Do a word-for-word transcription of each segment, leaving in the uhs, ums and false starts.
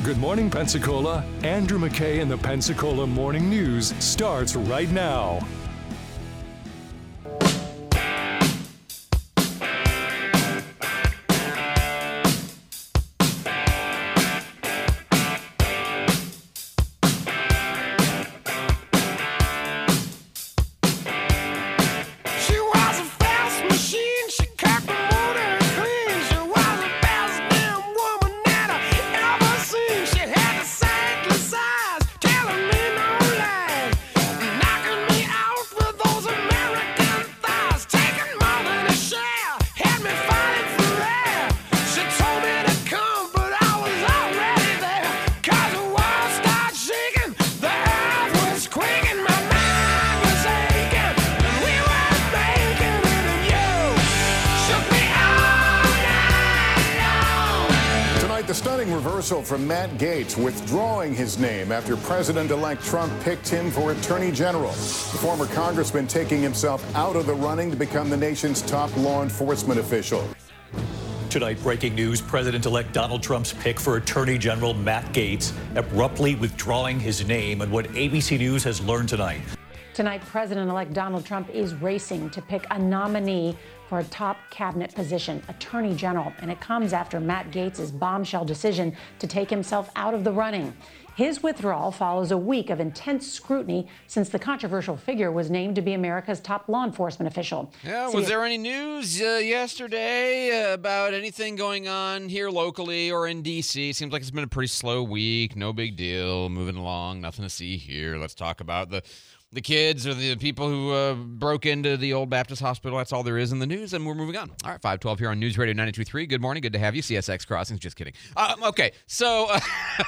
Good Morning Pensacola. Andrew McKay and the Pensacola Morning News starts right now. From Matt Gaetz withdrawing his name after President-elect Trump picked him for Attorney General. The former congressman taking himself out of the running to become the nation's top law enforcement official. Tonight, breaking news, President-elect Donald Trump's pick for Attorney General Matt Gaetz abruptly withdrawing his name and what A B C News has learned tonight. Tonight, President-elect Donald Trump is racing to pick a nominee for a top cabinet position, Attorney General, and it comes after Matt Gaetz's bombshell decision to take himself out of the running. His withdrawal follows a week of intense scrutiny since the controversial figure was named to be America's top law enforcement official. Yeah, See, was there any news uh, yesterday uh, about anything going on here locally or in D C? Seems like it's been a pretty slow week. No big deal. Moving along. Nothing to see here. Let's talk about the the kids or the people who uh, broke into the old Baptist hospital. That's all there is in the news, and we're moving on. All right, five twelve here on News Radio ninety-two point three. Good morning. Good to have you. C S X Crossings. Just kidding. Um, okay, so... Uh,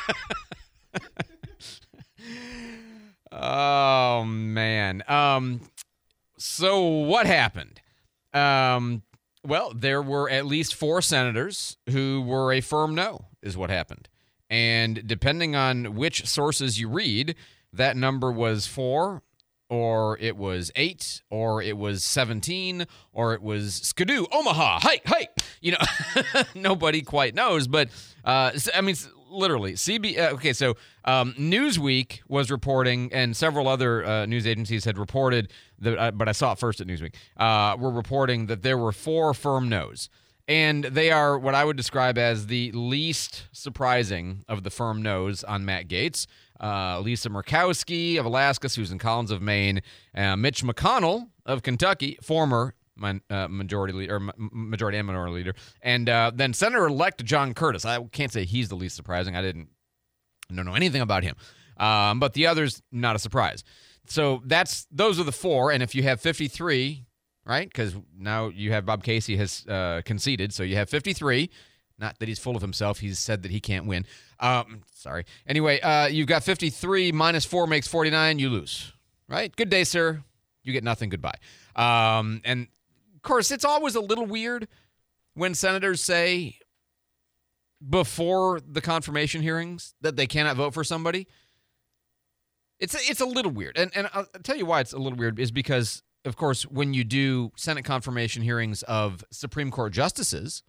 oh, man. Um, so what happened? Um, well, there were at least four senators who were a firm no, is what happened. And depending on which sources you read, that number was four, or it was eight, or it was seventeen, or it was Skidoo, Omaha, hi, hi. You know, nobody quite knows. But, uh, I mean, literally, C B. Uh, okay, so um, Newsweek was reporting, and several other uh, news agencies had reported, that, uh, but I saw it first at Newsweek, uh, were reporting that there were four firm no's. And they are what I would describe as the least surprising of the firm no's on Matt Gaetz. Uh, Lisa Murkowski of Alaska, Susan Collins of Maine, uh, Mitch McConnell of Kentucky, former min, uh, majority leader, or majority and minority leader, and uh, then Senator-elect John Curtis. I can't say he's the least surprising. I didn't don't know anything about him, um, but the others, not a surprise. So that's those are the four, and if you have fifty-three, right? Because now you have Bob Casey has uh, conceded, so you have fifty-three. Not that he's full of himself. He's said that he can't win. Um, sorry. Anyway, uh, you've got fifty-three minus four makes forty-nine. You lose, right? Good day, sir. You get nothing. Goodbye. Um, and, of course, it's always a little weird when senators say before the confirmation hearings that they cannot vote for somebody. It's, it's a little weird. And, and I'll tell you why it's a little weird is because, of course, when you do Senate confirmation hearings of Supreme Court justices,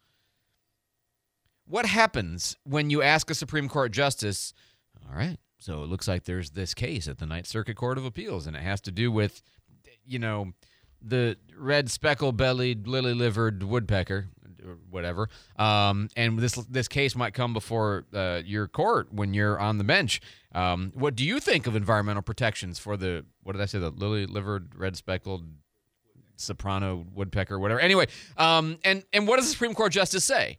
what happens when you ask a Supreme Court justice, all right, so it looks like there's this case at the Ninth Circuit Court of Appeals, and it has to do with, you know, the red speckle-bellied, lily-livered woodpecker, or whatever, um, and this this case might come before uh, your court when you're on the bench. Um, what do you think of environmental protections for the, what did I say, the lily-livered, red-speckled, soprano woodpecker, whatever? Anyway, um, and, and what does the Supreme Court justice say?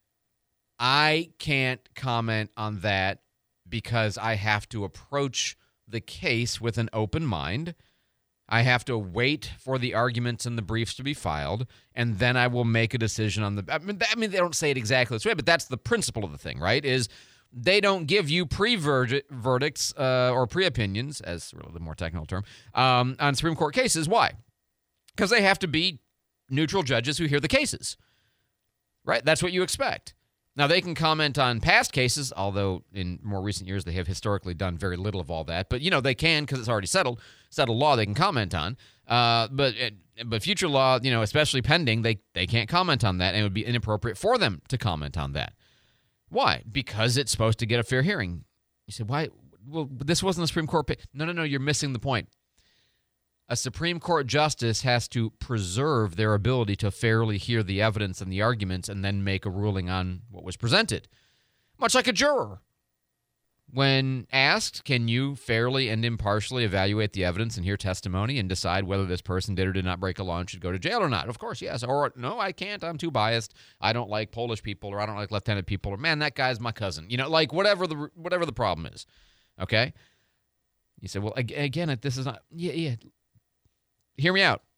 I can't comment on that because I have to approach the case with an open mind. I have to wait for the arguments and the briefs to be filed, and then I will make a decision on the... I mean, I mean, they don't say it exactly this way, but that's the principle of the thing, right? Is they don't give you pre-verdicts uh, or pre-opinions, as really the more technical term, um, on Supreme Court cases. Why? Because they have to be neutral judges who hear the cases, right? That's what you expect. Now, they can comment on past cases, although in more recent years they have historically done very little of all that. But, you know, they can because it's already settled. Settled law they can comment on. Uh, but but future law, you know, especially pending, they, they can't comment on that, and it would be inappropriate for them to comment on that. Why? Because it's supposed to get a fair hearing. You say, why? Well, this wasn't the Supreme Court pick. No, no, no, you're missing the point. A Supreme Court justice has to preserve their ability to fairly hear the evidence and the arguments and then make a ruling on what was presented. Much like a juror. When asked, can you fairly and impartially evaluate the evidence and hear testimony and decide whether this person did or did not break a law and should go to jail or not? Of course, yes. Or, no, I can't. I'm too biased. I don't like Polish people, or I don't like left-handed people, or, man, that guy's my cousin. You know, like whatever the whatever the problem is. Okay? You say, well, again, this is not, yeah, yeah. Hear me out.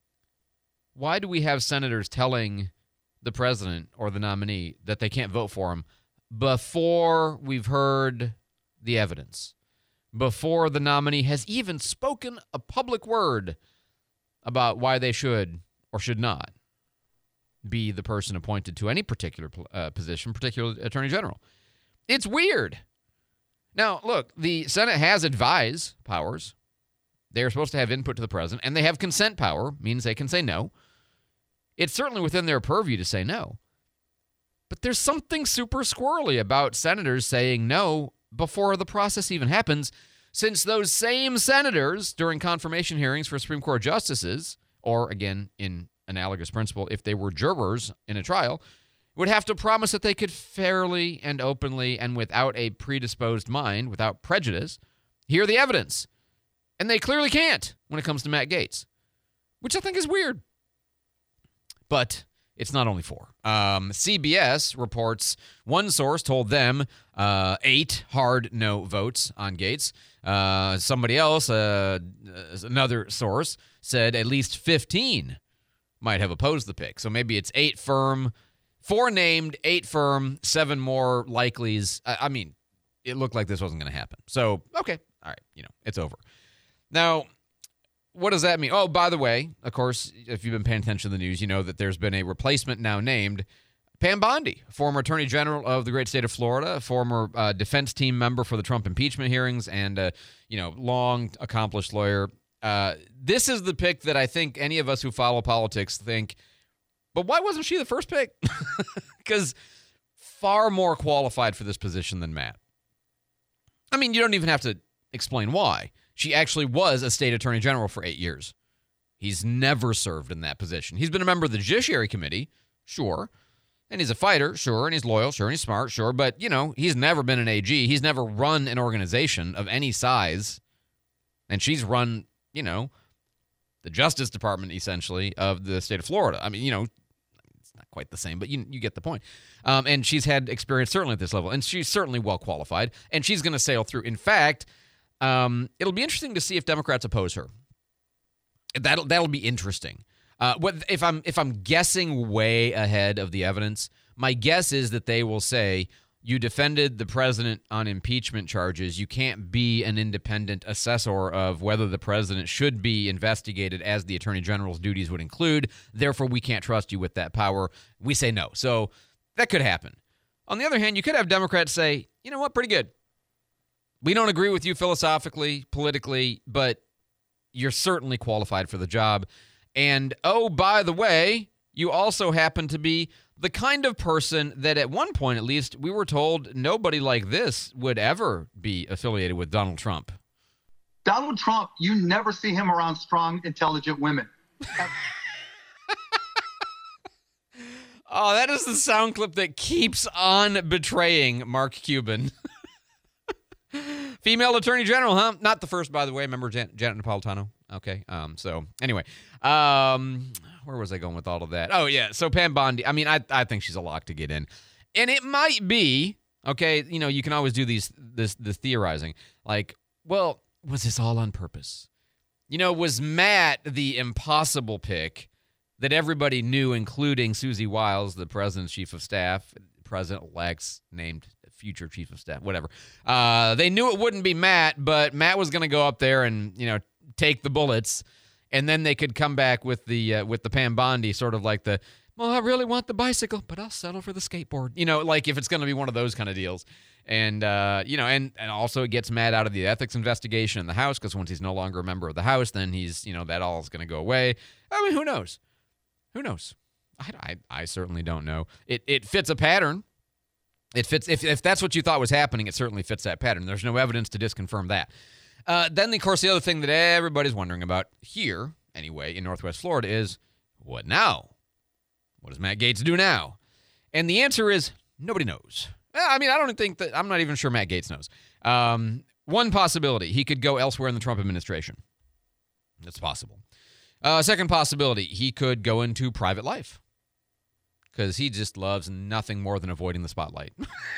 Why do we have senators telling the president or the nominee that they can't vote for him before we've heard the evidence, before the nominee has even spoken a public word about why they should or should not be the person appointed to any particular uh, position, particularly Attorney General? It's weird. Now, look, the Senate has advise powers. They're supposed to have input to the president, and they have consent power, means they can say no. It's certainly within their purview to say no. But there's something super squirrely about senators saying no before the process even happens, since those same senators, during confirmation hearings for Supreme Court justices, or, again, in analogous principle, if they were jurors in a trial, would have to promise that they could fairly and openly and without a predisposed mind, without prejudice, hear the evidence. And they clearly can't when it comes to Matt Gaetz, which I think is weird. But it's not only four. Um, C B S reports one source told them uh, eight hard no votes on Gaetz. Uh, somebody else, uh, another source, said at least fifteen might have opposed the pick. So maybe it's eight firm, four named, eight firm, seven more likelies. I, I mean, it looked like this wasn't going to happen. So, okay, all right, you know, it's over. Now, what does that mean? Oh, by the way, of course, if you've been paying attention to the news, you know that there's been a replacement now named Pam Bondi, former Attorney General of the great state of Florida, former uh, defense team member for the Trump impeachment hearings, and uh, you know, long accomplished lawyer. Uh, this is the pick that I think any of us who follow politics think, but why wasn't she the first pick? Because far more qualified for this position than Matt. I mean, you don't even have to explain why. She actually was a state attorney general for eight years. He's never served in that position. He's been a member of the Judiciary Committee, sure. And he's a fighter, sure. And he's loyal, sure. And he's smart, sure. But, you know, he's never been an A G. He's never run an organization of any size. And she's run, you know, the Justice Department, essentially, of the state of Florida. I mean, you know, it's not quite the same, but you, you get the point. Um, and she's had experience certainly at this level. And she's certainly well qualified. And she's going to sail through. In fact, Um, it'll be interesting to see if Democrats oppose her. That'll that'll be interesting. Uh, what if I'm if I'm guessing way ahead of the evidence? My guess is that they will say you defended the president on impeachment charges. You can't be an independent assessor of whether the president should be investigated, as the attorney general's duties would include. Therefore, we can't trust you with that power. We say no. So that could happen. On the other hand, you could have Democrats say, you know what, pretty good. We don't agree with you philosophically, politically, but you're certainly qualified for the job. And, oh, by the way, you also happen to be the kind of person that at one point, at least, we were told nobody like this would ever be affiliated with Donald Trump. Donald Trump, you never see him around strong, intelligent women. Oh, that is the sound clip that keeps on betraying Mark Cuban. Female Attorney General, huh? Not the first, by the way. Remember Jan- Janet Napolitano? Okay. Um. So, anyway. Um. Where was I going with all of that? Oh, yeah. So, Pam Bondi, I mean, I I think she's a lock to get in. And it might be, okay, you know, you can always do these this, this theorizing. Like, well, was this all on purpose? You know, was Matt the impossible pick that everybody knew, including Susie Wiles, the president's chief of staff, president-elect's named future chief of staff, whatever. Uh, they knew it wouldn't be Matt, but Matt was going to go up there and, you know, take the bullets, and then they could come back with the uh, with the Pam Bondi, sort of like the, well, I really want the bicycle, but I'll settle for the skateboard. You know, like if it's going to be one of those kind of deals. And, uh, you know, and, and also it gets Matt out of the ethics investigation in the House, because once he's no longer a member of the House, then he's, you know, that all is going to go away. I mean, who knows? Who knows? I, I, I certainly don't know. It, it fits a pattern. It fits. If, if that's what you thought was happening, it certainly fits that pattern. There's no evidence to disconfirm that. Uh, then, of course, the other thing that everybody's wondering about here, anyway, in Northwest Florida is, what now? What does Matt Gaetz do now? And the answer is, nobody knows. I mean, I don't think that, I'm not even sure Matt Gaetz knows. Um, one possibility, he could go elsewhere in the Trump administration. That's possible. Uh, second possibility, he could go into private life. Because he just loves nothing more than avoiding the spotlight.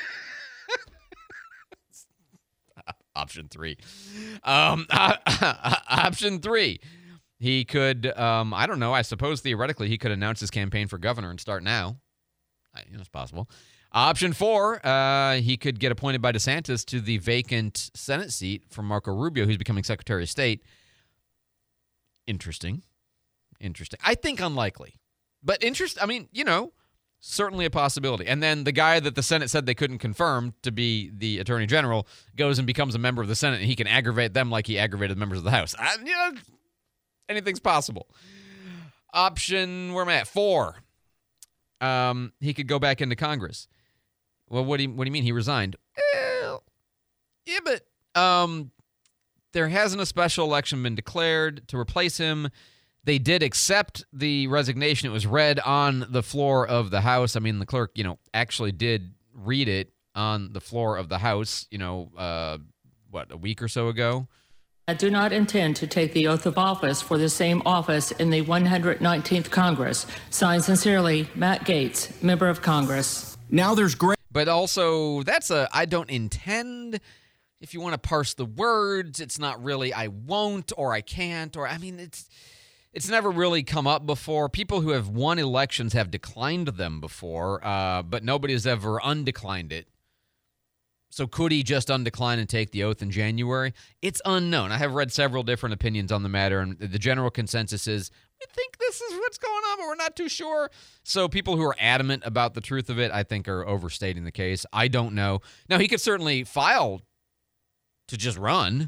Option three. Um, uh, option three. He could, um, I don't know, I suppose theoretically he could announce his campaign for governor and start now. I, you know, it's possible. Option four, uh, he could get appointed by DeSantis to the vacant Senate seat from Marco Rubio, who's becoming Secretary of State. Interesting. Interesting. I think unlikely. But interest, I mean, you know, certainly a possibility. And then the guy that the Senate said they couldn't confirm to be the Attorney General goes and becomes a member of the Senate, and he can aggravate them like he aggravated the members of the House. I, you know, anything's possible. Option, where am I at? Four. Um, he could go back into Congress. Well, what do you, what do you mean? He resigned? Well, yeah, but um, there hasn't a special election been declared to replace him. They did accept the resignation. It was read on the floor of the House. I mean, the clerk, you know, actually did read it on the floor of the House, you know, uh, what, a week or so ago? I do not intend to take the oath of office for the same office in the one hundred nineteenth Congress. Signed sincerely, Matt Gaetz, member of Congress. Now there's great. But also, that's a I don't intend. If you want to parse the words, it's not really I won't or I can't or, I mean, it's. It's never really come up before. People who have won elections have declined them before, uh, but nobody has ever undeclined it. So could he just undecline and take the oath in January? It's unknown. I have read several different opinions on the matter, and the general consensus is we think this is what's going on, but we're not too sure. So people who are adamant about the truth of it, I think, are overstating the case. I don't know. Now, he could certainly file to just run,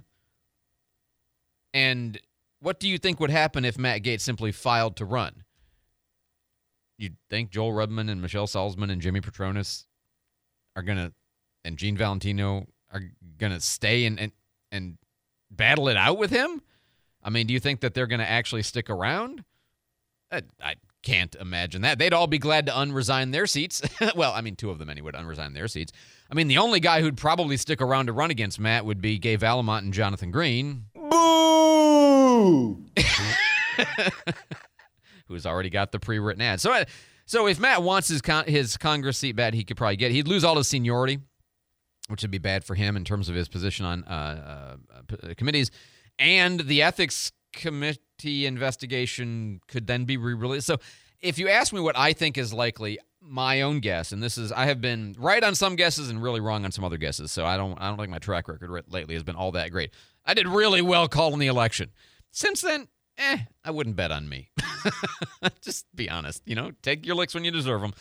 and what do you think would happen if Matt Gaetz simply filed to run? You'd think Joel Rubman and Michelle Salzman and Jimmy Petronis are going to, and Gene Valentino are going to stay and, and and battle it out with him? I mean, do you think that they're going to actually stick around? I, I can't imagine that. They'd all be glad to unresign their seats. Well, I mean, two of them anyway would unresign their seats. I mean, the only guy who'd probably stick around to run against Matt would be Gay Valamont and Jonathan Green. Who's already got the pre-written ad. So, so if Matt wants his con- his Congress seat back, he could probably get it. He'd lose all his seniority, which would be bad for him in terms of his position on uh, uh, p- committees. And the ethics committee investigation could then be re-released. So if you ask me what I think is likely, my own guess, and this is, I have been right on some guesses and really wrong on some other guesses. So I don't, I don't think my track record lately has been all that great. I did really well calling the election. Since then, eh, I wouldn't bet on me. Just be honest. You know, take your licks when you deserve them.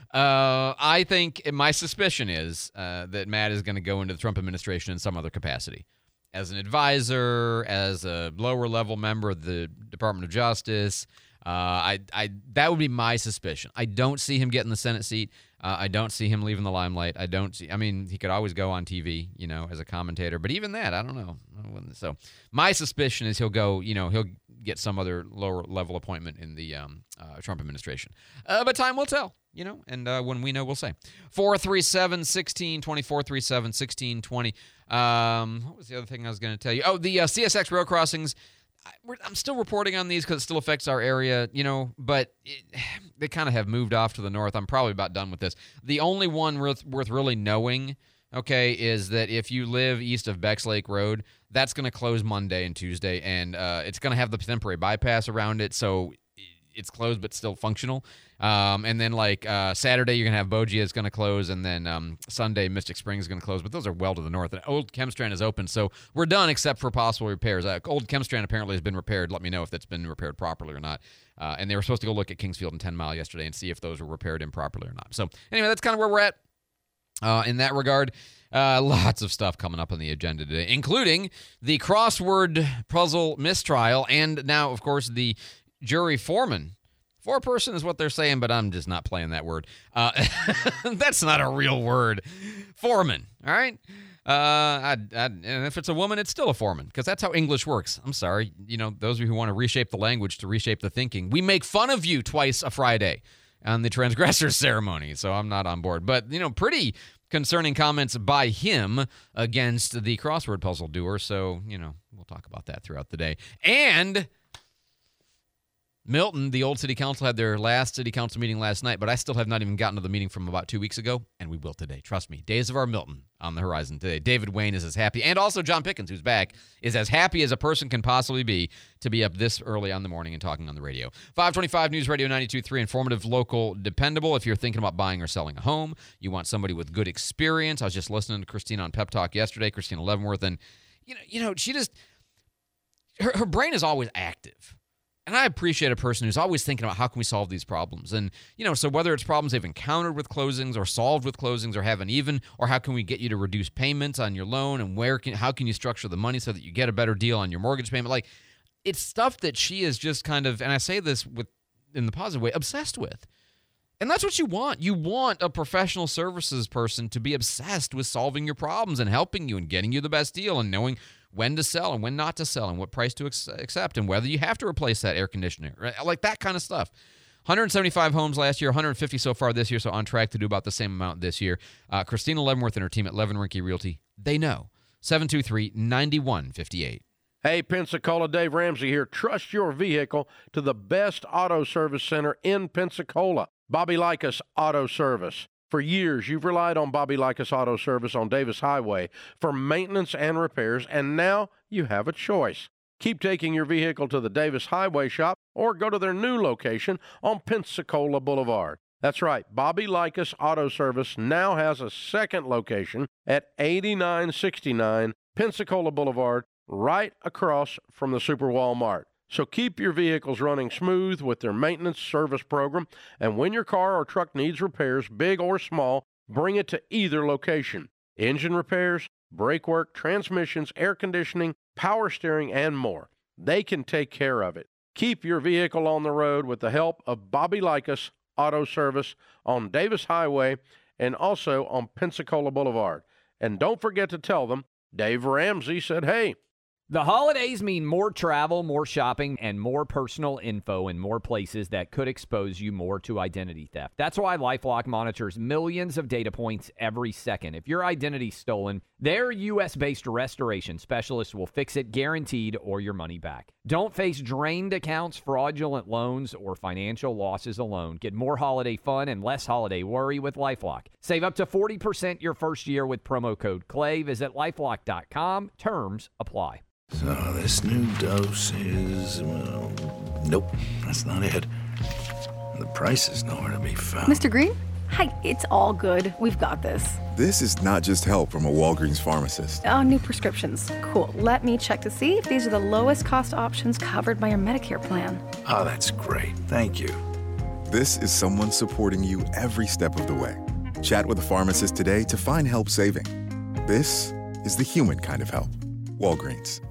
Uh, I think my suspicion is uh, that Matt is going to go into the Trump administration in some other capacity. As an advisor, as a lower-level member of the Department of Justice. Uh, I, I, that would be my suspicion. I don't see him getting the Senate seat. Uh, I don't see him leaving the limelight. I don't see. I mean, he could always go on T V, you know, as a commentator. But even that, I don't know. So my suspicion is he'll go. You know, he'll get some other lower-level appointment in the um, uh, Trump administration. Uh, but time will tell. You know, and uh, when we know, we'll say. four three seven, one six two zero, four three seven, one six two zero. Um, what was the other thing I was going to tell you? Oh, the uh, C S X rail crossings. I, we're, I'm still reporting on these because it still affects our area, you know, but it, they kind of have moved off to the north. I'm probably about done with this. The only one worth, worth really knowing, okay, is that if you live east of Becks Lake Road, that's going to close Monday and Tuesday, and uh, it's going to have the temporary bypass around it, so it's closed but still functional. Um, and then, like, uh, Saturday, you're going to have Bogia is going to close, and then um, Sunday, Mystic Springs is going to close. But those are well to the north. And Old Chemstrand is open, so we're done except for possible repairs. Uh, Old Chemstrand apparently has been repaired. Let me know if that's been repaired properly or not. Uh, and they were supposed to go look at Kingsfield and ten Mile yesterday and see if those were repaired improperly or not. So, anyway, that's kind of where we're at uh, in that regard. Uh, lots of stuff coming up on the agenda today, including the crossword puzzle mistrial and now, of course, the jury foreman Foreperson is what they're saying, but I'm just not playing that word. Uh, that's not a real word. Foreman, all right? Uh, I, I, and if it's a woman, it's still a foreman, because that's how English works. I'm sorry. You know, those of you who want to reshape the language to reshape the thinking, we make fun of you twice a Friday on the transgressors ceremony, so I'm not on board. But, you know, pretty concerning comments by him against the crossword puzzle doer, so, you know, we'll talk about that throughout the day. And Milton, the old city council, had their last city council meeting last night, but I still have not even gotten to the meeting from about two weeks ago, and we will today. Trust me. Days of our Milton on the horizon today. David Wayne is as happy, and also John Pickens, who's back, is as happy as a person can possibly be to be up this early on the morning and talking on the radio. five twenty-five News Radio ninety-two point three, informative, local, dependable. If you're thinking about buying or selling a home, you want somebody with good experience. I was just listening to Christina on Pep Talk yesterday, Christina Leavenworth, and you know, you know, she just, her, her brain is always active. And I appreciate a person who's always thinking about how can we solve these problems. And, you know, so whether it's problems they've encountered with closings or solved with closings or haven't even, or how can we get you to reduce payments on your loan, and where can, how can you structure the money so that you get a better deal on your mortgage payment? Like, it's stuff that she is just kind of, and I say this with in the positive way, obsessed with. And that's what you want. You want a professional services person to be obsessed with solving your problems and helping you and getting you the best deal and knowing when to sell and when not to sell and what price to ex- accept and whether you have to replace that air conditioner, right? Like that kind of stuff. one hundred seventy-five homes last year, one hundred fifty so far this year, so on track to do about the same amount this year. Uh, Christina Leavenworth and her team at Levin Rinke Realty, they know. seven two three, nine one five eight. Hey, Pensacola, Dave Ramsey here. Trust your vehicle to the best auto service center in Pensacola, Bobby Likas Auto Service. For years, you've relied on Bobby Likas Auto Service on Davis Highway for maintenance and repairs, and now you have a choice. Keep taking your vehicle to the Davis Highway shop or go to their new location on Pensacola Boulevard. That's right, Bobby Likas Auto Service now has a second location at eighty-nine sixty-nine Pensacola Boulevard, right across from the Super Walmart. So keep your vehicles running smooth with their maintenance service program, and when your car or truck needs repairs, big or small, bring it to either location. Engine repairs, brake work, transmissions, air conditioning, power steering, and more. They can take care of it. Keep your vehicle on the road with the help of Bobby Likas Auto Service on Davis Highway and also on Pensacola Boulevard. And don't forget to tell them Dave Ramsey said, hey. The holidays mean more travel, more shopping, and more personal info in more places that could expose you more to identity theft. That's why LifeLock monitors millions of data points every second. If your identity's stolen, their U S-based restoration specialists will fix it guaranteed or your money back. Don't face drained accounts, fraudulent loans, or financial losses alone. Get more holiday fun and less holiday worry with LifeLock. Save up to forty percent your first year with promo code CLAY. Visit lifelock dot com. Terms apply. So this new dose is, well, nope, that's not it. The price is nowhere to be found. Mister Green? Hi, it's all good. We've got this. This is not just help from a Walgreens pharmacist. Oh, new prescriptions. Cool. Let me check to see if these are the lowest cost options covered by your Medicare plan. Oh, that's great. Thank you. This is someone supporting you every step of the way. Chat with a pharmacist today to find help saving. This is the human kind of help. Walgreens.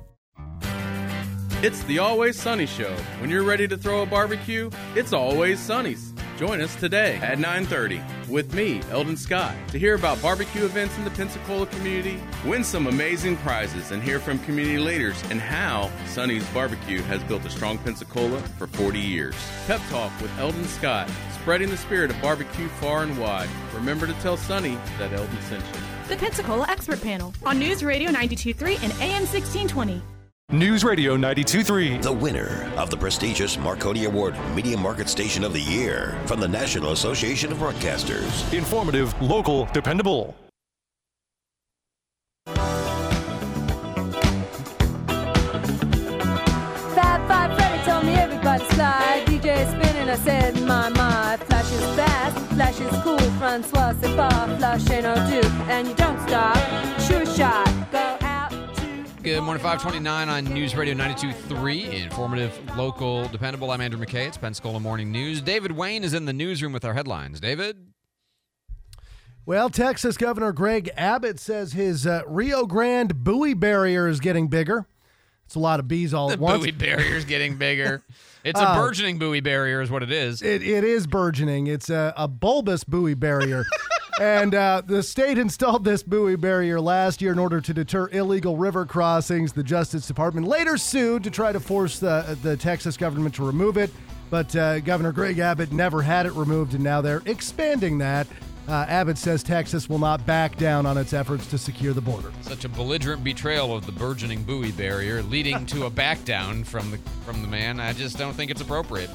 It's the Always Sunny Show. When you're ready to throw a barbecue, it's Always Sunny's. Join us today at nine thirty with me, Eldon Scott, to hear about barbecue events in the Pensacola community, win some amazing prizes, and hear from community leaders and how Sunny's Barbecue has built a strong Pensacola for forty years. Pep Talk with Eldon Scott, spreading the spirit of barbecue far and wide. Remember to tell Sunny that Eldon sent you. The Pensacola Expert Panel on News Radio ninety-two point three and A M sixteen twenty. News Radio ninety-two point three. The winner of the prestigious Marconi Award Media Market Station of the Year from the National Association of Broadcasters. Informative, local, dependable. Fab Five Freddy told me everybody slide. D J spinning, I said, my, my. Flash is fast, flash is cool. Francois, c'est pas, flash ain't no do. And you don't stop, sure shot, go out. Good morning, five twenty-nine on News Radio ninety-two point three. Informative, local, dependable. I'm Andrew McKay. It's Pensacola Morning News. David Wayne is in the newsroom with our headlines. David? Well, Texas Governor Greg Abbott says his uh, Rio Grande buoy barrier is getting bigger. It's a lot of bees all The at once. buoy barrier's getting bigger. It's a Uh, burgeoning buoy barrier is what it is. It, it is burgeoning. It's a, a bulbous buoy barrier. And uh, the state installed this buoy barrier last year in order to deter illegal river crossings. The Justice Department later sued to try to force the, the Texas government to remove it. But uh, Governor Greg Abbott never had it removed, and now they're expanding that. Uh, Abbott says Texas will not back down on its efforts to secure the border. Such a belligerent betrayal of the burgeoning buoy barrier, leading to a back down from the from the man. I just don't think it's appropriate.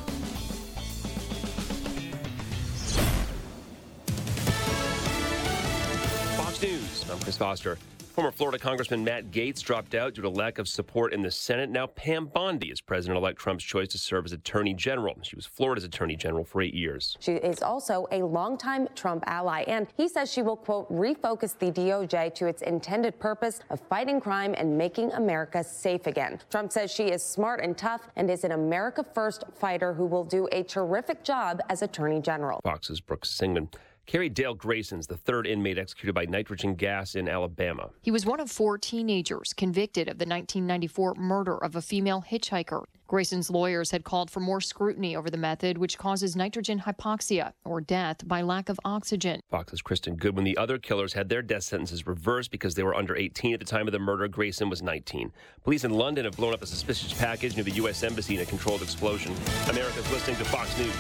Fox News, I'm Chris Foster. Former Florida Congressman Matt Gaetz dropped out due to lack of support in the Senate. Now Pam Bondi is President-elect Trump's choice to serve as Attorney General. She was Florida's Attorney General for eight years. She is also a longtime Trump ally, and he says she will, quote, refocus the D O J to its intended purpose of fighting crime and making America safe again. Trump says she is smart and tough and is an America-first fighter who will do a terrific job as Attorney General. Fox's Brooks Singman. Carrie Dale Grayson's the third inmate executed by nitrogen gas in Alabama. He was one of four teenagers convicted of the nineteen ninety-four murder of a female hitchhiker. Grayson's lawyers had called for more scrutiny over the method, which causes nitrogen hypoxia, or death by lack of oxygen. Fox's Kristen Goodwin. The other killers had their death sentences reversed because they were under eighteen at the time of the murder. Grayson was nineteen. Police in London have blown up a suspicious package near the U S Embassy in a controlled explosion. America's listening to Fox News.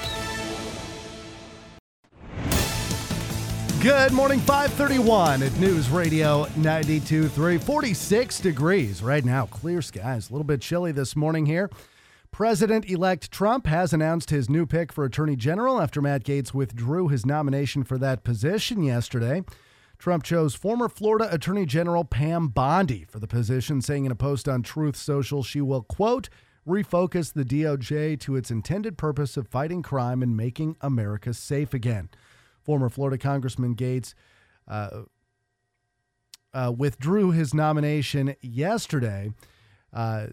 Good morning, five thirty-one at News Radio ninety-two point three. forty-six degrees right now. Clear skies. A little bit chilly this morning here. President-elect Trump has announced his new pick for Attorney General after Matt Gaetz withdrew his nomination for that position yesterday. Trump chose former Florida Attorney General Pam Bondi for the position, saying in a post on Truth Social she will, quote, refocus the D O J to its intended purpose of fighting crime and making America safe again. Former Florida Congressman Gaetz uh, uh, withdrew his nomination yesterday. Uh,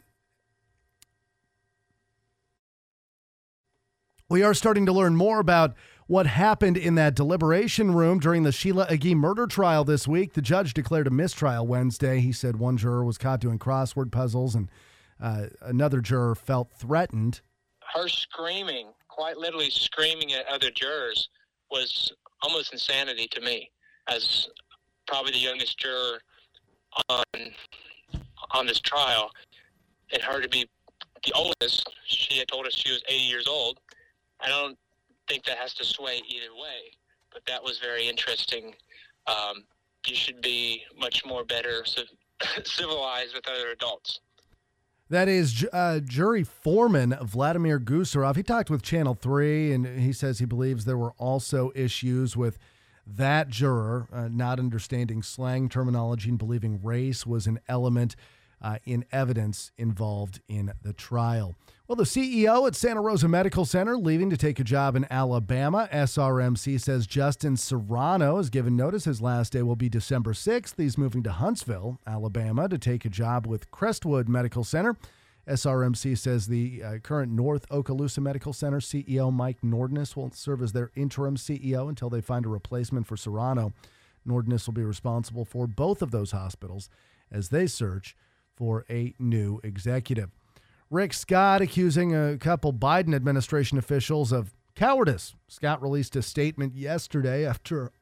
we are starting to learn more about what happened in that deliberation room during the Sheila Agee murder trial this week. The judge declared a mistrial Wednesday. He said one juror was caught doing crossword puzzles and uh, another juror felt threatened. Her screaming, quite literally screaming at other jurors, was almost insanity to me, as probably the youngest juror on on this trial, and her to be the oldest. She had told us she was eighty years old. I don't think that has to sway either way, but that was very interesting. Um, you should be much more better civilized with other adults. That is uh, jury foreman Vladimir Gusarov. He talked with Channel three, and he says he believes there were also issues with that juror uh, not understanding slang terminology and believing race was an element uh, in evidence involved in the trial. Well, the C E O at Santa Rosa Medical Center leaving to take a job in Alabama. S R M C says Justin Serrano has given notice his last day will be December sixth. He's moving to Huntsville, Alabama, to take a job with Crestwood Medical Center. S R M C says the uh, current North Okaloosa Medical Center C E O Mike Nordness will serve as their interim C E O until they find a replacement for Serrano. Nordness will be responsible for both of those hospitals as they search for a new executive. Rick Scott accusing a couple Biden administration officials of cowardice. Scott released a statement yesterday after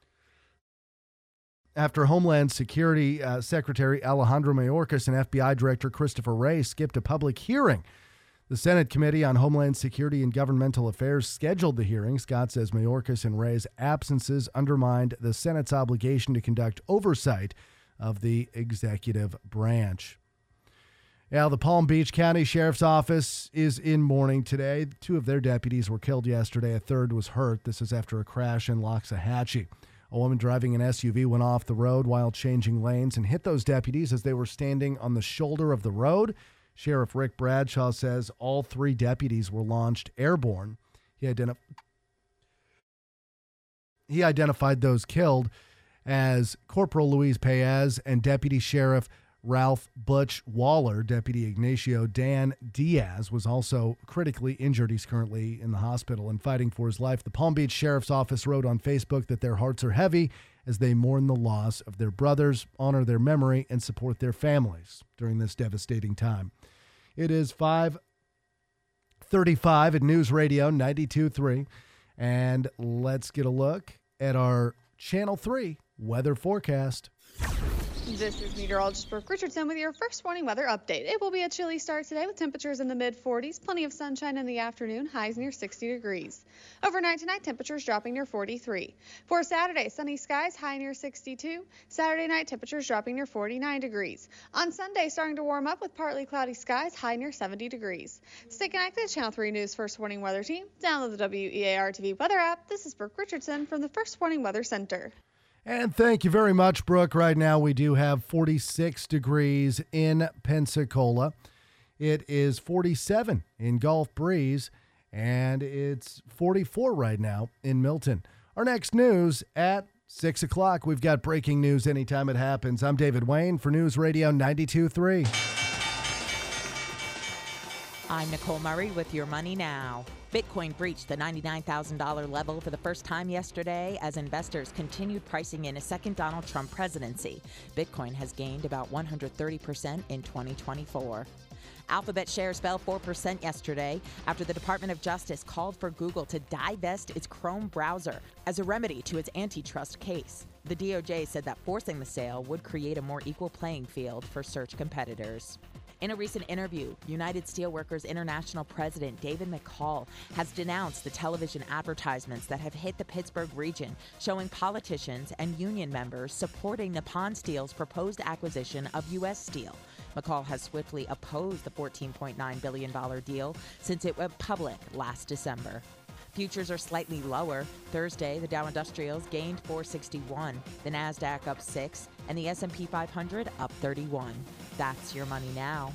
after Homeland Security uh, Secretary Alejandro Mayorkas and F B I Director Christopher Wray skipped a public hearing. The Senate Committee on Homeland Security and Governmental Affairs scheduled the hearing. Scott says Mayorkas and Wray's absences undermined the Senate's obligation to conduct oversight of the executive branch. Now, the Palm Beach County Sheriff's Office is in mourning today. Two of their deputies were killed yesterday. A third was hurt. This is after a crash in Loxahatchee. A woman driving an S U V went off the road while changing lanes and hit those deputies as they were standing on the shoulder of the road. Sheriff Rick Bradshaw says all three deputies were launched airborne. He, identif- he identified those killed as Corporal Luis Paez and Deputy Sheriff Ralph Butch Waller. Deputy Ignacio Dan Diaz was also critically injured. He's currently in the hospital and fighting for his life. The Palm Beach Sheriff's Office wrote on Facebook that their hearts are heavy as they mourn the loss of their brothers, honor their memory, and support their families during this devastating time. It is five thirty-five at News Radio ninety-two point three, and let's get a look at our Channel three weather forecast. This is meteorologist Brooke Richardson with your first warning weather update. It will be a chilly start today with temperatures in the mid forties, plenty of sunshine in the afternoon, highs near sixty degrees. Overnight tonight, temperatures dropping near forty-three. For Saturday, sunny skies, high near sixty-two. Saturday night, temperatures dropping near forty-nine degrees. On Sunday, starting to warm up with partly cloudy skies, high near seventy degrees. Stay connected to Channel three News First Warning Weather Team. Download the W E A R T V weather app. This is Brooke Richardson from the First Warning Weather Center. And thank you very much, Brooke. Right now we do have forty-six degrees in Pensacola. It is forty-seven in Gulf Breeze, and it's forty-four right now in Milton. Our next news at six o'clock. We've got breaking news anytime it happens. I'm David Wayne for News Radio ninety-two point three. I'm Nicole Murray with Your Money Now. Bitcoin breached the ninety-nine thousand dollars level for the first time yesterday as investors continued pricing in a second Donald Trump presidency. Bitcoin has gained about one hundred thirty percent in twenty twenty-four. Alphabet shares fell four percent yesterday after the Department of Justice called for Google to divest its Chrome browser as a remedy to its antitrust case. The D O J said that forcing the sale would create a more equal playing field for search competitors. In a recent interview, United Steelworkers International President David McCall has denounced the television advertisements that have hit the Pittsburgh region, showing politicians and union members supporting Nippon Steel's proposed acquisition of U S Steel. McCall has swiftly opposed the fourteen point nine billion dollars deal since it went public last December. Futures are slightly lower. Thursday, the Dow Industrials gained four sixty-one, the NASDAQ up six, and the S and P five hundred up thirty-one. That's Your Money Now.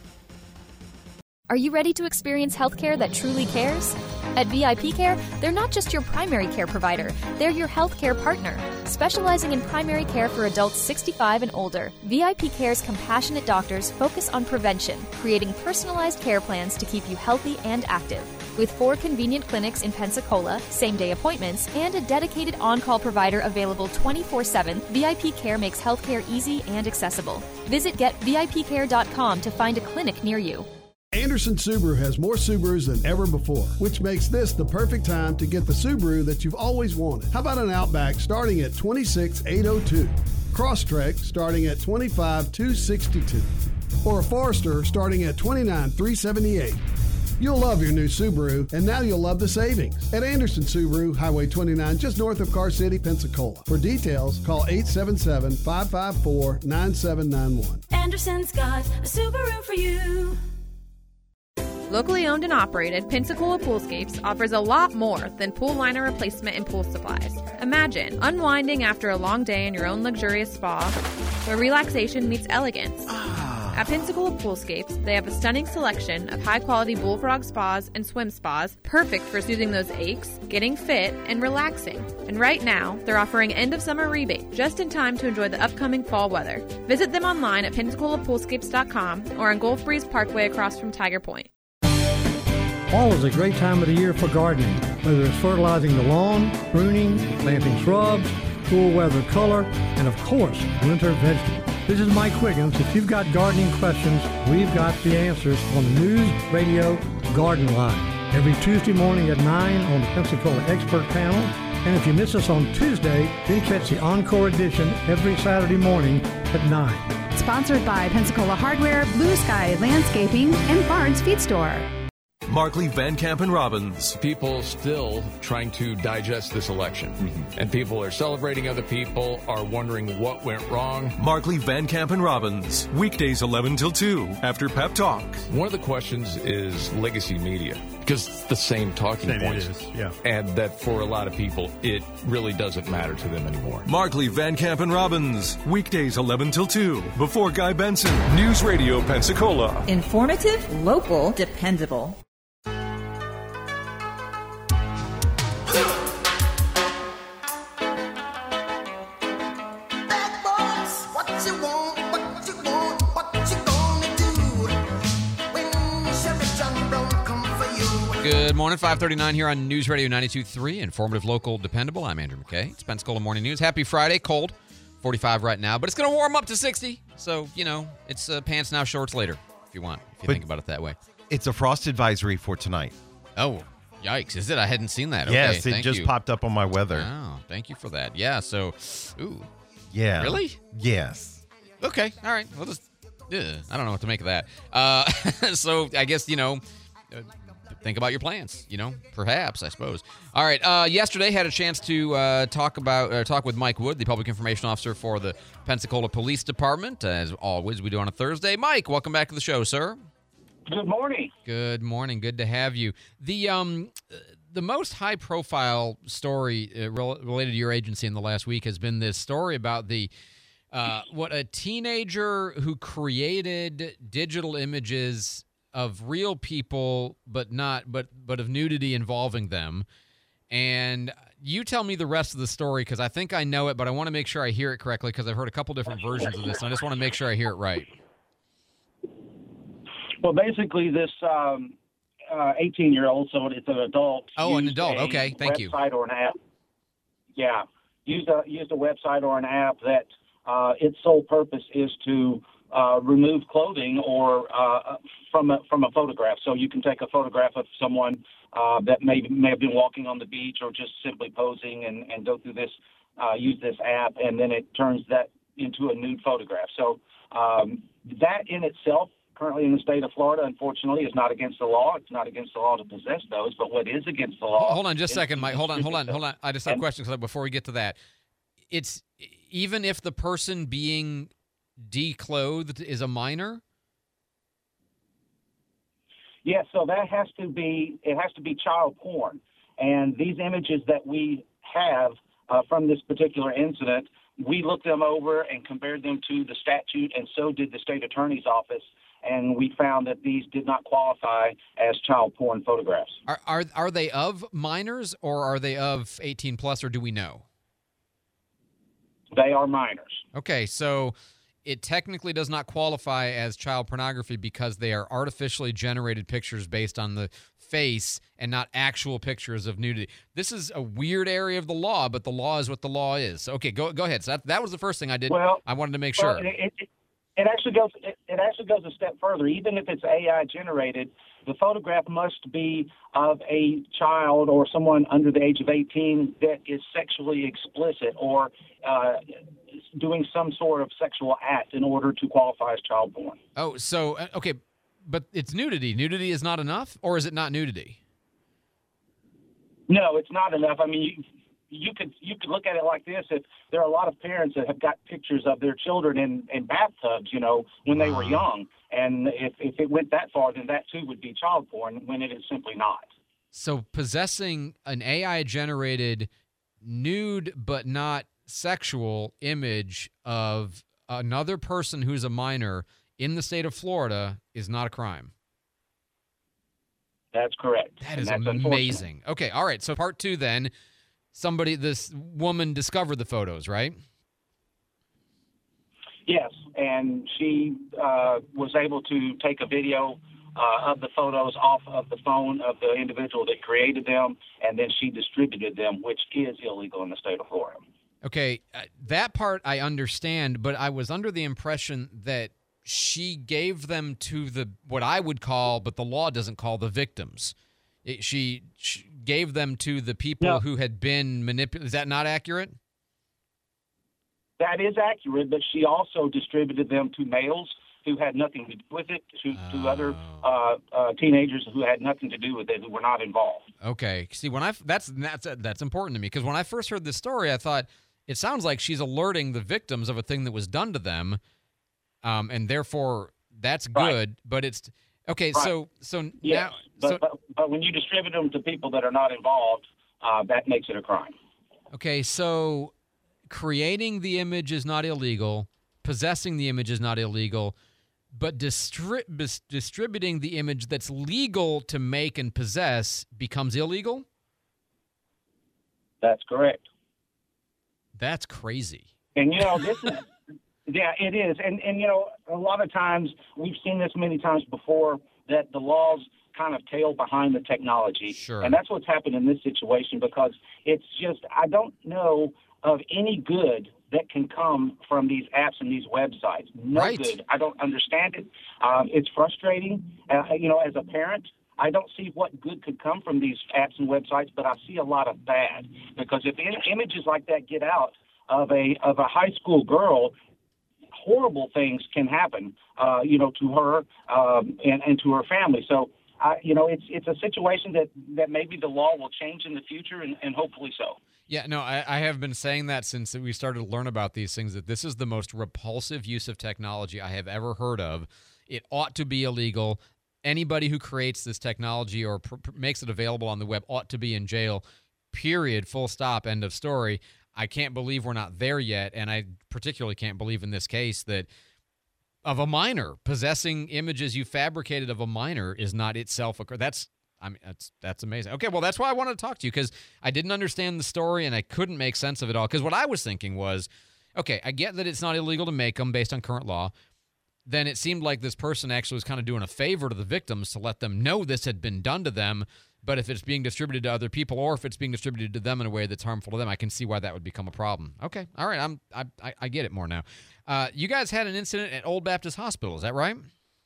Are you ready to experience healthcare that truly cares? At V I P Care, they're not just your primary care provider, they're your healthcare partner. Specializing in primary care for adults sixty-five and older, V I P Care's compassionate doctors focus on prevention, creating personalized care plans to keep you healthy and active. With four convenient clinics in Pensacola, same-day appointments, and a dedicated on-call provider available twenty-four seven, V I P Care makes healthcare easy and accessible. Visit get V I P care dot com to find a clinic near you. Anderson Subaru has more Subarus than ever before, which makes this the perfect time to get the Subaru that you've always wanted. How about an Outback starting at twenty-six thousand eight hundred two, Crosstrek starting at twenty-five thousand two hundred sixty-two, or a Forester starting at twenty-nine thousand three hundred seventy-eight. You'll love your new Subaru, and now you'll love the savings. At Anderson Subaru, Highway twenty-nine, just north of Car City, Pensacola. For details, call eight seven seven, five five four, nine seven nine one. Anderson's got a Subaru for you. Locally owned and operated, Pensacola Poolscapes offers a lot more than pool liner replacement and pool supplies. Imagine unwinding after a long day in your own luxurious spa, where relaxation meets elegance. At Pensacola Poolscapes, they have a stunning selection of high-quality bullfrog spas and swim spas, perfect for soothing those aches, getting fit, and relaxing. And right now, they're offering end-of-summer rebate, just in time to enjoy the upcoming fall weather. Visit them online at pensacola poolscapes dot com or on Gulf Breeze Parkway across from Tiger Point. Fall is a great time of the year for gardening, whether it's fertilizing the lawn, pruning, planting shrubs, cool weather color, and of course, winter vegetables. This is Mike Quiggins. If you've got gardening questions, we've got the answers on the News Radio Garden Line. Every Tuesday morning at nine on the Pensacola Expert Panel. And if you miss us on Tuesday, then catch the Encore edition every Saturday morning at nine. Sponsored by Pensacola Hardware, Blue Sky Landscaping, and Barnes Feed Store. Markley, Van Camp, and Robbins. People still trying to digest this election. Mm-hmm. And people are celebrating other people, are wondering what went wrong. Markley, Van Camp, and Robbins. Weekdays eleven till two after Pep Talk. One of the questions is legacy media, because it's the same talking Same points. it is, yeah. And that for a lot of people, it really doesn't matter to them anymore. Markley, Van Camp, and Robbins. Weekdays eleven till two before Guy Benson. News Radio Pensacola. Informative, local, dependable. When Chevy John Brown come for you. Good morning, five thirty-nine here on News Radio ninety-two point three. Informative, local, dependable. I'm Andrew McKay. It's Pensacola Morning News. Happy Friday. Cold. forty-five right now, but it's going to warm up to sixty. So, you know, it's uh, pants now, shorts later, if you want, if you But think about it that way. It's a frost advisory for tonight. Oh, yikes. Is it? I hadn't seen that. Yes, okay, it thank just you. popped up on my weather. Oh, thank you for that. Yeah, so, ooh. Yeah. Really? Yes. Okay, all right. We'll just, ugh, I don't know what to make of that. Uh, so, I guess, you know, uh, think about your plans, you know, perhaps, I suppose. All right, uh, yesterday had a chance to uh, talk about uh, talk with Mike Wood, the Public Information Officer for the Pensacola Police Department. As always, we do on a Thursday. Mike, welcome back to the show, sir. Good morning. Good morning. Good to have you. The um, the most high-profile story uh, rel- related to your agency in the last week has been this story about the uh, what a teenager who created digital images of real people, but not, but but of nudity involving them. And you tell me the rest of the story because I think I know it, but I want to make sure I hear it correctly because I've heard a couple different versions of this, and I just want to make sure I hear it right. Well, basically, this um, uh, eighteen-year-old, so it's an adult. Oh, an used adult. a Okay, thank you. Website or an app. Yeah, used a used a website or an app that uh, its sole purpose is to uh, remove clothing or uh, from a, from a photograph. So you can take a photograph of someone uh, that may may have been walking on the beach or just simply posing, and, and go through this, uh, use this app, and then it turns that into a nude photograph. So um, that in itself, currently in the state of Florida, unfortunately, is not against the law. It's not against the law to possess those. But what is against the law? Hold on just a second, Mike. Hold on, hold on, hold on. I just have a question before we get to that. It's even if the person being declothed is a minor? Yes, so that has to be, it has to be child porn. And these images that we have uh, from this particular incident, we looked them over and compared them to the statute, and so did the state attorney's office. And we found that these did not qualify as child porn photographs. Are are are they of minors or are they of eighteen plus, or do we know? They are minors. Okay, so it technically does not qualify as child pornography because they are artificially generated pictures based on the face and not actual pictures of nudity. This is a weird area of the law, but the law is what the law is. Okay, go go ahead. So that, that was the first thing I did. Well, I wanted to make well, sure. It, it, it actually goes. It, it actually goes a step further. Even if it's A I generated, the photograph must be of a child or someone under the age of eighteen that is sexually explicit or uh, doing some sort of sexual act in order to qualify as child porn. Oh, so uh, okay, but it's nudity. Nudity is not enough, or is it not nudity? No, it's not enough. I mean, you, you could you could look at it like this: if there are a lot of parents that have got pictures of their children in, in bathtubs, you know, when they were young, and if if it went that far, then that too would be child porn, when it is simply not. So possessing an A I-generated nude but not sexual image of another person who's a minor in the state of Florida is not a crime. That's correct. That is and that's amazing. Okay, all right. So part two then, somebody, this woman discovered the photos, right? Yes, and she uh, was able to take a video uh, of the photos off of the phone of the individual that created them, and then she distributed them, which is illegal in the state of Florida. Okay, uh, that part I understand, but I was under the impression that she gave them to the, what I would call, but the law doesn't call, the victims. It, she, she gave them to the people No. who had been manipulated. Is that not accurate? That is accurate, but she also distributed them to males who had nothing to do with it, to, to other uh, uh, teenagers who had nothing to do with it, who were not involved. Okay. See, when I that's that's that's important to me because when I first heard this story, I thought it sounds like she's alerting the victims of a thing that was done to them, um, and therefore that's good. Right. But it's okay. Right. So so Yes, now, but, so, but, but when you distribute them to people that are not involved, uh, that makes it a crime. okay. So creating the image is not illegal. Possessing the image is not illegal. But distri- bis- distributing the image that's legal to make and possess becomes illegal? That's correct. That's crazy. And, you know, this is, yeah, it is. And, and, you know, a lot of times, we've seen this many times before, that the laws kind of tail behind the technology. Sure. And that's what's happened in this situation, because it's just, I don't know of any good that can come from these apps and these websites. No Right. good. I don't understand it. Um, it's frustrating. Uh, you know, as a parent, I don't see what good could come from these apps and websites, but I see a lot of bad, because if in- images like that get out of a of a high school girl, horrible things can happen, uh, you know, to her um, and, and to her family. So, I, you know, it's it's a situation that, that maybe the law will change in the future, and, and hopefully so. Yeah, no, I, I have been saying that since we started to learn about these things, that this is the most repulsive use of technology I have ever heard of. It ought to be illegal. Anybody who creates this technology or pr- pr- makes it available on the web ought to be in jail, period, full stop, end of story. I can't believe we're not there yet, and I particularly can't believe in this case that of a minor possessing images you fabricated of a minor is not itself a that's I mean that's that's amazing. Okay, well that's why I wanted to talk to you, because I didn't understand the story and I couldn't make sense of it all. Because what I was thinking was, okay, I get that it's not illegal to make them based on current law. Then it seemed like this person actually was kind of doing a favor to the victims to let them know this had been done to them. But if it's being distributed to other people, or if it's being distributed to them in a way that's harmful to them, I can see why that would become a problem. Okay, all right, I'm I I, I get it more now. Uh, you guys had an incident at Old Baptist Hospital, is that right?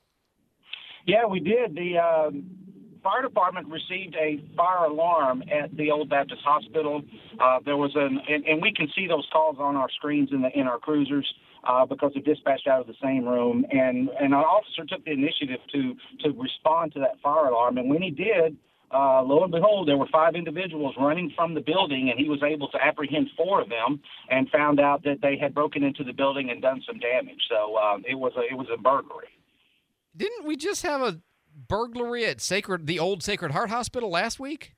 Yeah, we did. The um, fire department received a fire alarm at the Old Baptist Hospital. Uh, there was an, and, and we can see those calls on our screens in the in our cruisers. Uh, because they're dispatched out of the same room, and, and our officer took the initiative to to respond to that fire alarm. And when he did, uh, lo and behold, there were five individuals running from the building, and he was able to apprehend four of them and found out that they had broken into the building and done some damage. So uh, it was a, it was a burglary. Didn't we just have a burglary at Sacred, the old Sacred Heart Hospital last week?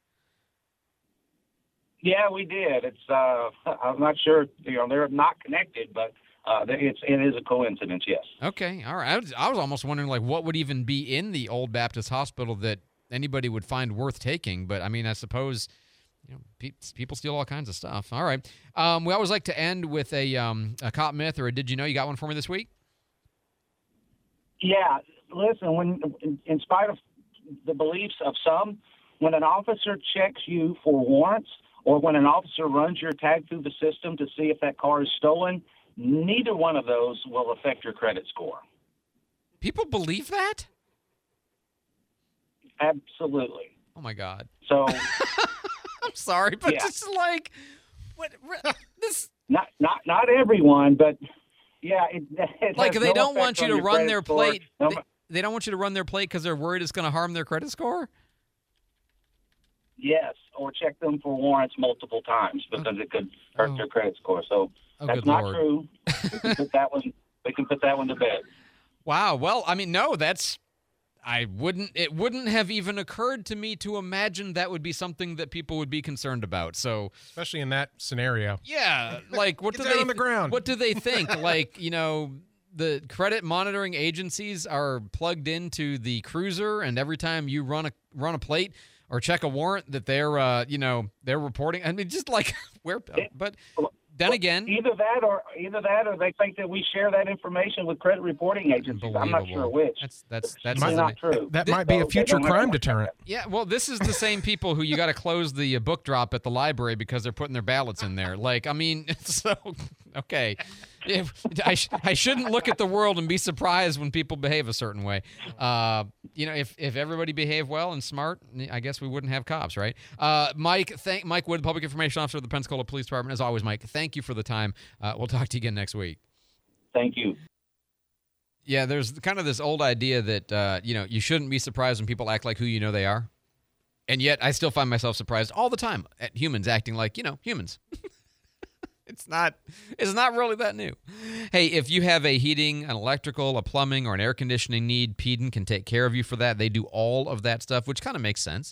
Yeah, we did. It's uh, I'm not sure, you know, they're not connected, but. Uh, it's it is a coincidence, yes. Okay, all right. I was, I was almost wondering, like, what would even be in the Old Baptist Hospital that anybody would find worth taking. But I mean, I suppose, you know, pe- people steal all kinds of stuff. All right. Um, we always like to end with a um, a cop myth or a did you know. You got one for me this week? Yeah. Listen, when in, in spite of the beliefs of some, when an officer checks you for warrants, or when an officer runs your tag through the system to see if that car is stolen, neither one of those will affect your credit score. People believe that? Absolutely. Oh, my God. So I'm sorry, but yeah. it's like, what, this. Not, not, not everyone, but yeah. It, it like has they no don't want effect you on to your run credit their score. plate. No, They, they don't want you to run their plate because they're worried it's going to harm their credit score? Yes, or check them for warrants multiple times because it could hurt Oh. their credit score. So Oh, that's good not Lord. true. We can put that one. We can put that one to bed. Wow. Well, I mean, no, that's. I wouldn't. It wouldn't have even occurred to me to imagine that would be something that people would be concerned about. So, especially in that scenario. yeah, like what Get do down they on the ground. What do they think? Like, you know, the credit monitoring agencies are plugged into the cruiser, and every time you run a run a plate or check a warrant, that they're, uh, you know, they're reporting. I mean, just like where, but. Then again, either that or either that or they think that we share that information with credit reporting agencies. I'm not sure which. That's that's that's It's not true. That might be a So they future don't have crime to- deterrent. Yeah, well, this is the same people who you got to close the uh, book drop at the library because they're putting their ballots in there. Like, I mean, so okay, if, I sh- I shouldn't look at the world and be surprised when people behave a certain way. Uh, you know, if if everybody behaved well and smart, I guess we wouldn't have cops, right? Uh, Mike, thank Mike Wood, Public Information Officer of the Pensacola Police Department. As always, Mike, thank you for the time. Uh, we'll talk to you again next week. Thank you. Yeah, there's kind of this old idea that, uh, you know, you shouldn't be surprised when people act like who you know they are. And yet I still find myself surprised all the time at humans acting like, you know, humans. It's not it's not really that new. Hey, if you have a heating, an electrical, a plumbing, or an air conditioning need, Peden can take care of you for that. They do all of that stuff, which kind of makes sense.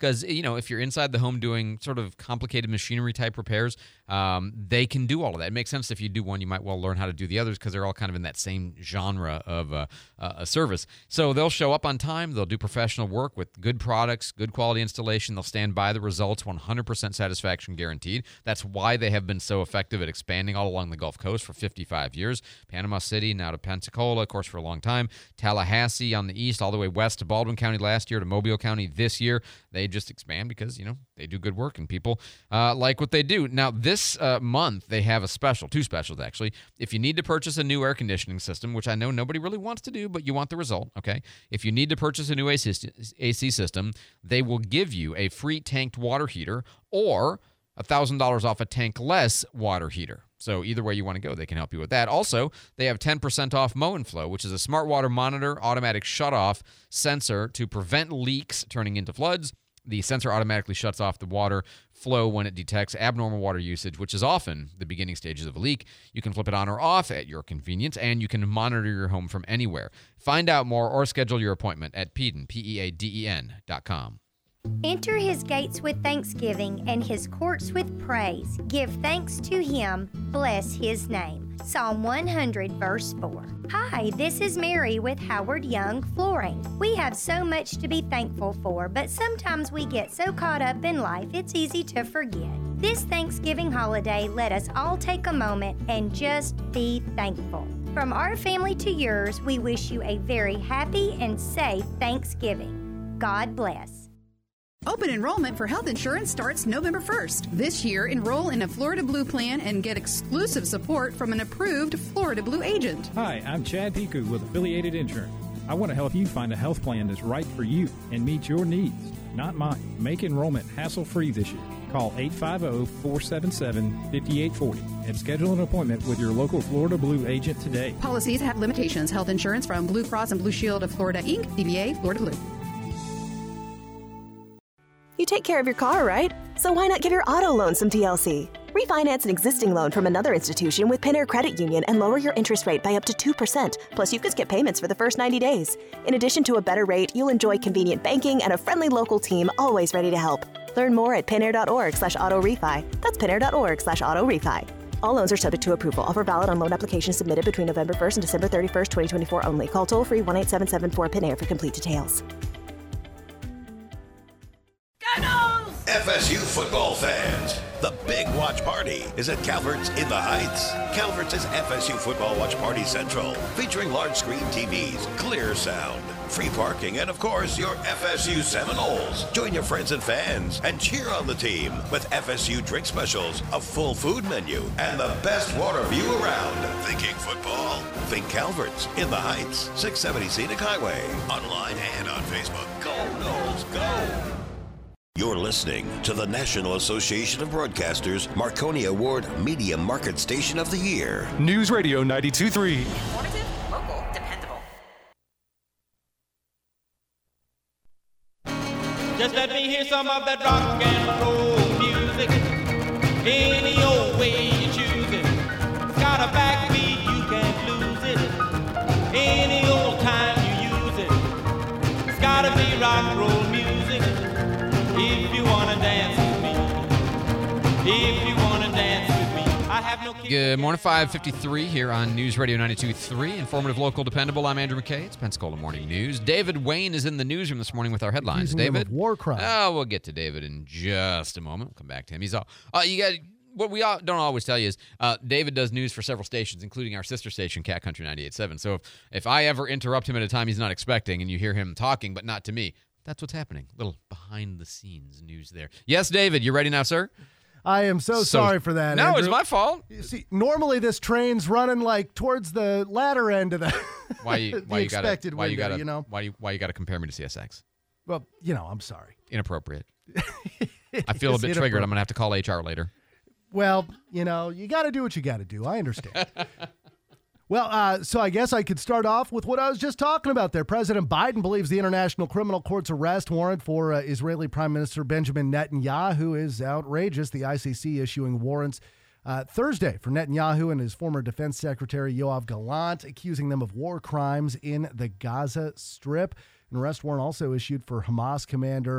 because, you know, if you're inside the home doing sort of complicated machinery type repairs, um, they can do all of that. It makes sense if you do one, you might well learn how to do the others because they're all kind of in that same genre of uh, uh, a service. So they'll show up on time. They'll do professional work with good products, good quality installation. They'll stand by the results, one hundred percent satisfaction guaranteed. That's why they have been so effective at expanding all along the Gulf Coast for fifty-five years. Panama City, now to Pensacola, of course, for a long time. Tallahassee on the east, all the way west to Baldwin County last year, to Mobile County this year. They just expand because, you know, they do good work and people uh, like what they do. Now, this uh, month, they have a special, two specials actually. If you need to purchase a new air conditioning system, which I know nobody really wants to do, but you want the result, okay? If you need to purchase a new A C system, they will give you a free tanked water heater or one thousand dollars off a tank-less water heater. So either way you want to go, they can help you with that. Also, they have ten percent off Mow and Flow, which is a smart water monitor, automatic shutoff sensor to prevent leaks turning into floods. The sensor automatically shuts off the water flow when it detects abnormal water usage, which is often the beginning stages of a leak. You can flip it on or off at your convenience, and you can monitor your home from anywhere. Find out more or schedule your appointment at Peaden, P E A D E N dot com. Enter his gates with thanksgiving and his courts with praise. Give thanks to him, bless his name. Psalm one hundred, verse four. Hi, this is Mary with Howard Young Flooring. We have so much to be thankful for, but sometimes we get so caught up in life it's easy to forget. This Thanksgiving holiday, let us all take a moment and just be thankful. From our family to yours, we wish you a very happy and safe Thanksgiving. God bless. Open enrollment for health insurance starts November first. This year, enroll in a Florida Blue plan and get exclusive support from an approved Florida Blue agent. Hi, I'm Chad Piku with Affiliated Insurance. I want to help you find a health plan that's right for you and meet your needs, not mine. Make enrollment hassle-free this year. Call eight five zero, four seven seven, five eight four zero and schedule an appointment with your local Florida Blue agent today. Policies have limitations. Health insurance from Blue Cross and Blue Shield of Florida, Incorporated, D B A, Florida Blue. You take care of your car, right? So why not give your auto loan some T L C? Refinance an existing loan from another institution with Pinair Credit Union and lower your interest rate by up to two percent. Plus, you can skip payments for the first ninety days. In addition to a better rate, you'll enjoy convenient banking and a friendly local team always ready to help. Learn more at pinair.org slash auto refi. That's pinair.org slash auto refi. All loans are subject to approval. Offer valid on loan applications submitted between November first and December thirty-first, twenty twenty-four only. Call toll-free one eight seven seven four Pinair for complete details. F S U football fans, the big watch party is at Calvert's in the Heights. Calvert's is F S U Football Watch Party Central, featuring large screen T Vs, clear sound, free parking, and of course, your F S U Seminoles. Join your friends and fans and cheer on the team with F S U drink specials, a full food menu, and the best water view around. Thinking football? Think Calvert's in the Heights, six seventy Scenic Highway. Online and on Facebook. Go Noles, go! You're listening to the National Association of Broadcasters Marconi Award Media Market Station of the Year. News Radio ninety-two point three. Informative, local, dependable. Just let me hear some of that rock and roll music. Any old way you choose it. It's got a backbeat, you can't lose it. Any old time you use it. It's gotta be rock and roll music. If you wanna dance with me, if you wanna dance with me, I have no... Good morning, five fifty-three here on News Radio ninety-two point three. Informative, local, dependable. I'm Andrew McKay. It's Pensacola Morning News. David Wayne is in the newsroom this morning with our headlines. Accusing David? him of war crime. Oh, we'll get to David in just a moment. We'll come back to him. He's all... Uh, you got... What we all, don't always tell you is uh, David does news for several stations, including our sister station, Cat Country ninety-eight point seven. So if, if I ever interrupt him at a time he's not expecting and you hear him talking, but not to me, that's what's happening. Little behind-the-scenes news there. Yes, David, you ready now, sir? I am so, So- sorry for that. No, Andrew. it's my fault. You see, normally this train's running like towards the latter end of the, Why you? the Why you gotta? expected Why you window, gotta? you know? Why you? Why you gotta compare me to C S X? Well, you know, I'm sorry. Inappropriate. I feel a It's bit triggered. inappropriate. I'm gonna have to call H R later. Well, you know, you got to do what you got to do. I understand. Well, uh, so I guess I could start off with what I was just talking about there. President Biden believes the International Criminal Court's arrest warrant for uh, Israeli Prime Minister Benjamin Netanyahu is outrageous. The I C C issuing warrants uh, Thursday for Netanyahu and his former Defense Secretary Yoav Gallant, accusing them of war crimes in the Gaza Strip. An arrest warrant also issued for Hamas commander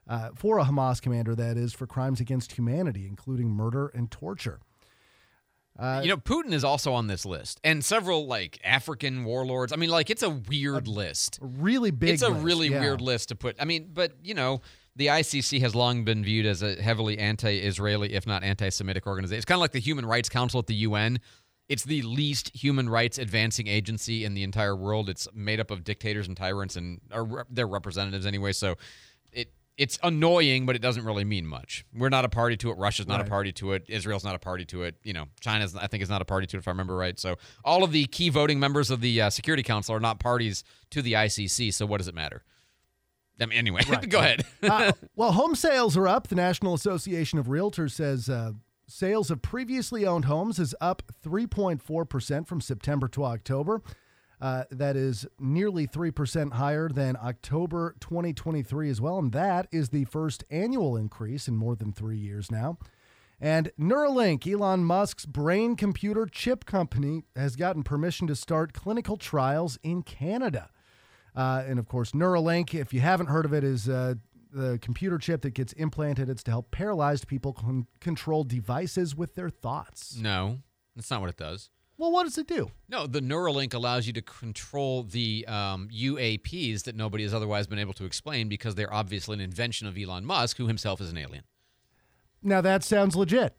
uh, for a Hamas commander, that is, for crimes against humanity, including murder and torture. Uh, you know, Putin is also on this list, and several like African warlords. I mean, like it's a weird a, list. A really big. It's a list, really yeah. weird list to put. I mean, but you know, the I C C has long been viewed as a heavily anti-Israeli, if not anti-Semitic organization. It's kind of like the Human Rights Council at the U N. It's the least human rights advancing agency in the entire world. It's made up of dictators and tyrants, and or their representatives anyway. So it. It's annoying, but it doesn't really mean much. We're not a party to it. Russia's not right. a party to it. Israel's not a party to it. You know, China's, I think, is not a party to it, if I remember right. So all of the key voting members of the uh, Security Council are not parties to the I C C, so what does it matter? I mean, anyway, right. go ahead. uh, well, home sales are up. The National Association of Realtors says uh, sales of previously owned homes is up three point four percent from September to October. Uh, that is nearly three percent higher than October twenty twenty-three as well, and that is the first annual increase in more than three years now. And Neuralink, Elon Musk's brain-computer chip company, has gotten permission to start clinical trials in Canada. Uh, and, of course, Neuralink, if you haven't heard of it, is uh, the computer chip that gets implanted. It's to help paralyzed people con- control devices with their thoughts. No, that's not what it does. Well, what does it do? No, the Neuralink allows you to control the um, U A Ps that nobody has otherwise been able to explain because they're obviously an invention of Elon Musk, who himself is an alien. Now, that sounds legit.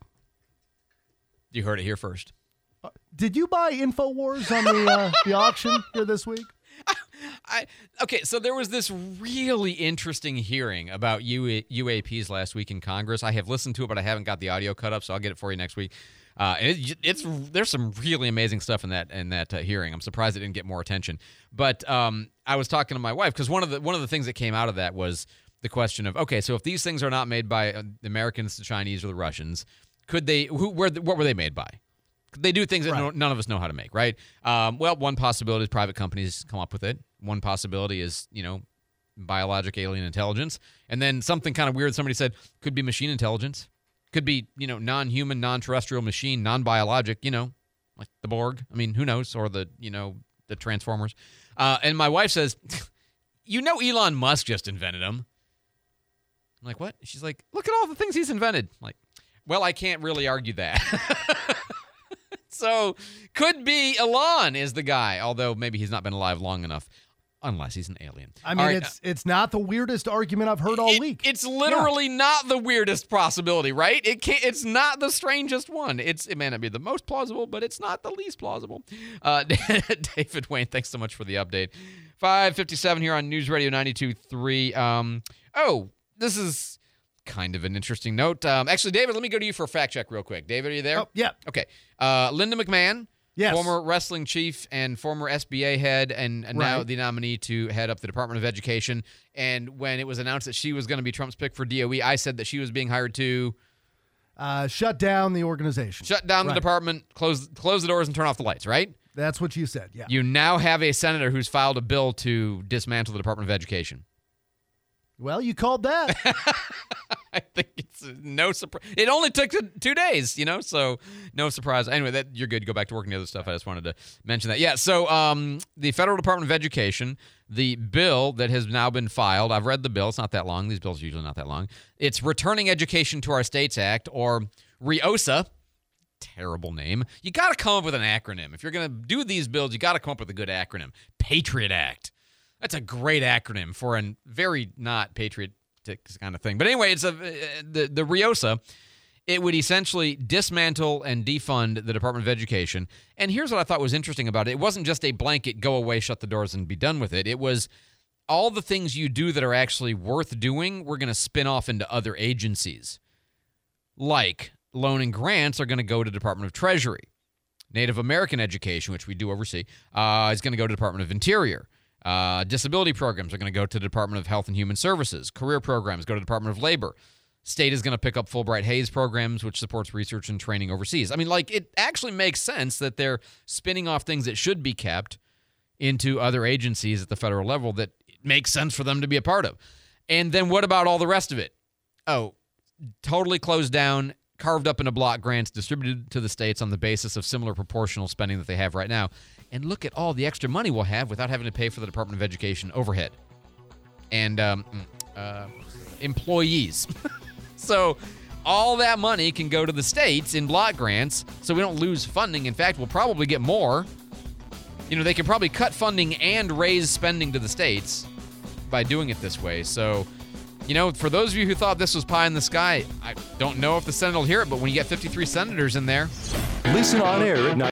You heard it here first. Uh, did you buy InfoWars on the, uh, the auction here this week? I Okay, so there was this really interesting hearing about U A Ps last week in Congress. I have listened to it, but I haven't got the audio cut up, so I'll get it for you next week. Uh, and it, it's there's some really amazing stuff in that in that uh, hearing. I'm surprised it didn't get more attention. But um, I was talking to my wife because one of the one of the things that came out of that was the question of, okay, so if these things are not made by uh, the Americans, the Chinese, or the Russians, could they? Who? Where? What were they made by? They do things that right. no, none of us know how to make, right? Um, well, one possibility is private companies come up with it. One possibility is, you know, biologic alien intelligence. And then something kind of weird, somebody said, could be machine intelligence. Could be, you know, non-human, non-terrestrial machine, non-biologic, you know, like the Borg. I mean, who knows? Or the, you know, the Transformers. Uh, and my wife says, you know Elon Musk just invented them. I'm like, what? She's like, look at all the things he's invented. I'm like, well, I can't really argue that. So, could be Elon is the guy, although maybe he's not been alive long enough, unless he's an alien. I mean, right. it's it's not the weirdest argument I've heard all it, week. It's literally yeah. not the weirdest possibility, right? It can't, It's not the strangest one. It's It may not be the most plausible, but it's not the least plausible. Uh, David Wayne, thanks so much for the update. five fifty-seven here on News Radio ninety-two point three. Um, oh, this is kind of an interesting note. Um, actually, David, let me go to you for a fact check real quick. David, are you there? Oh, yeah. Okay. Uh, Linda McMahon, yes. former wrestling chief and former S B A head, and, and now right. the nominee to head up the Department of Education. And when it was announced that she was going to be Trump's pick for D O E, I said that she was being hired to uh, shut down the organization. Shut down right. the department, close close the doors, and turn off the lights, right? That's what you said, yeah. You now have a senator who's filed a bill to dismantle the Department of Education. Well, you called that. I think it's no surprise. It only took two days, you know, so no surprise. Anyway, that you're good. Go back to working the other stuff. I just wanted to mention that. Yeah, so um, the Federal Department of Education, the bill that has now been filed, I've read the bill. It's not that long. These bills are usually not that long. It's Returning Education to Our States Act, or REOSA. Terrible name. You got to come up with an acronym. If you're going to do these bills, you got to come up with a good acronym. Patriot Act. That's a great acronym for a very not patriotic kind of thing. But anyway, it's a the the REOSA. It would essentially dismantle and defund the Department of Education. And here's what I thought was interesting about it. It wasn't just a blanket go away, shut the doors, and be done with it. It was all the things you do that are actually worth doing, we're going to spin off into other agencies. Like loan and grants are going to go to Department of Treasury. Native American education, which we do oversee, uh, is going to go to Department of Interior. Uh, disability programs are going to go to the Department of Health and Human Services. Career programs go to the Department of Labor. State is going to pick up Fulbright Hays programs, which supports research and training overseas. I mean, like, it actually makes sense that they're spinning off things that should be kept into other agencies at the federal level that it makes sense for them to be a part of. And then what about all the rest of it? Oh, totally closed down, carved up into block grants, distributed to the states on the basis of similar proportional spending that they have right now. And look at all the extra money we'll have without having to pay for the Department of Education overhead. And um, uh, employees. So all that money can go to the states in block grants, so we don't lose funding. In fact, we'll probably get more. You know, they could probably cut funding and raise spending to the states by doing it this way. So, you know, for those of you who thought this was pie in the sky, I don't know if the Senate will hear it, but when you get fifty-three senators in there. Listen on air at night.